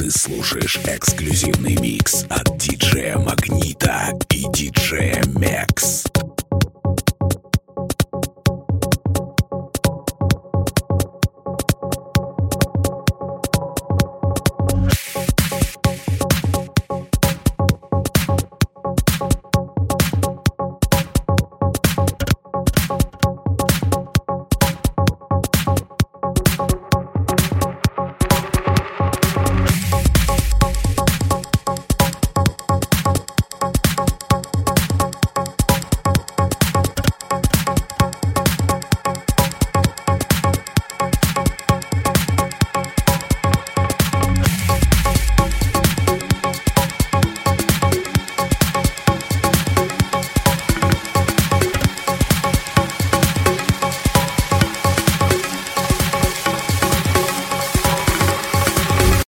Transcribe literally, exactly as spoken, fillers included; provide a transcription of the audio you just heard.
Ты слушаешь эксклюзивный микс от диджея Магнита и диджея Мекс.